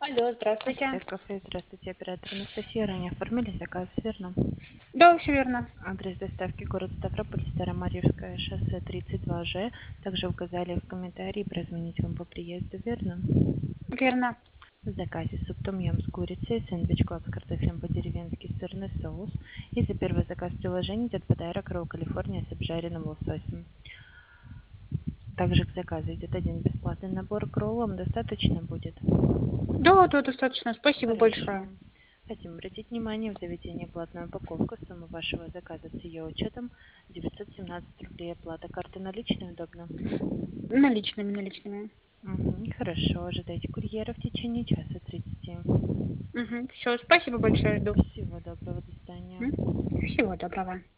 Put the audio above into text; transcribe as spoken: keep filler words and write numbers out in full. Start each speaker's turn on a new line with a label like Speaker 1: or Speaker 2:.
Speaker 1: Алло, здравствуйте.
Speaker 2: Азатек кафе, здравствуйте, оператор Анастасия. Ранее оформили заказ, верно?
Speaker 1: Да, все верно.
Speaker 2: Адрес доставки город Ставрополь, Старомарьевское шоссе тридцать два Ж. Также указали в комментарии прозвонить вам по приезду, верно?
Speaker 1: Верно.
Speaker 2: В заказе суп том-ям с курицей, сэндвич клаб с картофелем по-деревенски, сырный соус. И за первый заказ приложения идет подарок ролл Калифорния с обжаренным лососем. Также к заказу идет один бесплатный набор к роллам. Достаточно будет?
Speaker 1: Да, да, достаточно. Спасибо
Speaker 2: Хорошо.
Speaker 1: большое.
Speaker 2: Хотим обратить внимание, в заведении платная упаковка, сумма вашего заказа с ее учетом девятьсот семнадцать рублей. Оплата карты наличной удобно?
Speaker 1: Наличными, наличными.
Speaker 2: Угу, хорошо, ожидайте курьера в течение часа тридцати.
Speaker 1: Угу. Все, спасибо большое, жду.
Speaker 2: Всего доброго, до свидания.
Speaker 1: М? Всего доброго.